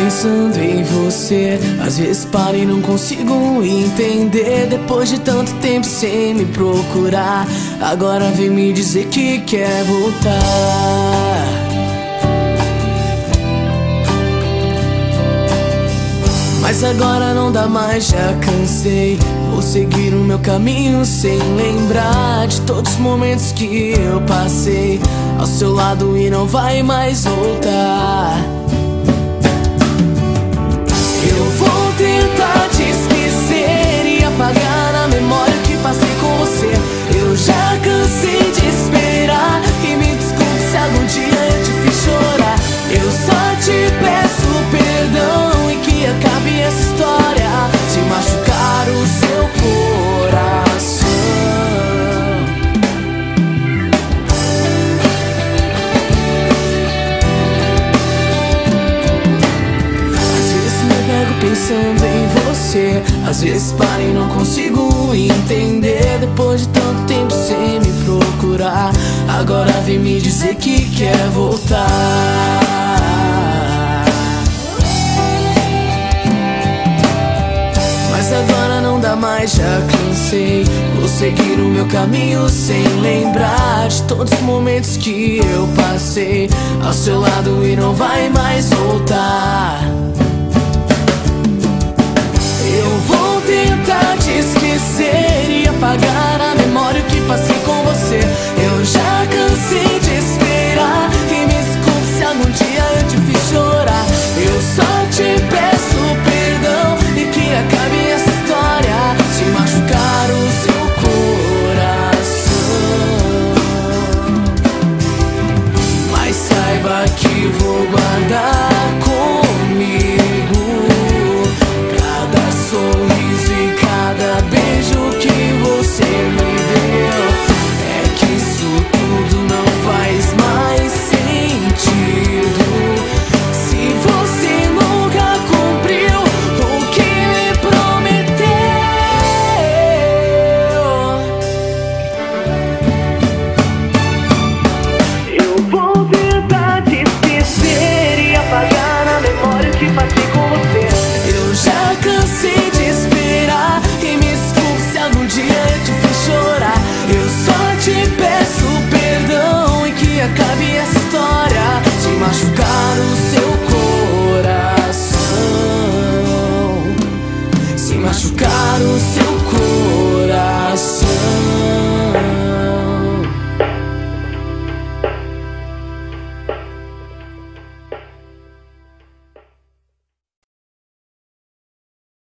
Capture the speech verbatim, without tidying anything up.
pensando em você. Às vezes paro e não consigo entender. Depois de tanto tempo sem me procurar, agora vem me dizer que quer voltar. Mas agora não dá mais, já cansei. Vou seguir o meu caminho sem lembrar de todos os momentos que eu passei ao seu lado e não vai mais voltar. Eu vou tentar te esquecer e apagar na memória o que passei com você. Eu já cansei de esperar e me desculpe se algum dia eu te fiz chorar. Eu só te peço perdão e que acabe essa história de machucar o seu coração. Às vezes me pego pensando em você, às vezes paro e não consigo entender. Depois de tanto tempo sem me procurar, agora vem me dizer que quer voltar. Mas agora não dá mais, já cansei. Vou seguir o meu caminho sem lembrar de todos os momentos que eu passei ao seu lado e não vai mais voltar. Eu vou tentar te esquecer e apagar na memória o que passei com você. Eu já cansei de esperar e me desculpe se algum dia eu te fiz chorar. Eu só te peço perdão e que acabe essa história de machucar o seu coração. Mas saiba que vou guardar comigo cada sorriso e cada beijo que você me deu. É que isso tudo não faz mais sentido se você nunca cumpriu o que me prometeu. Eu vou tentar te esquecer e apagar na memória o que passei com você. Eu já cansei de esperar e me desculpe se algum dia eu te fiz chorar. Eu só te peço perdão e que acabe essa história de machucar o seu coração, se machucar o seu coração.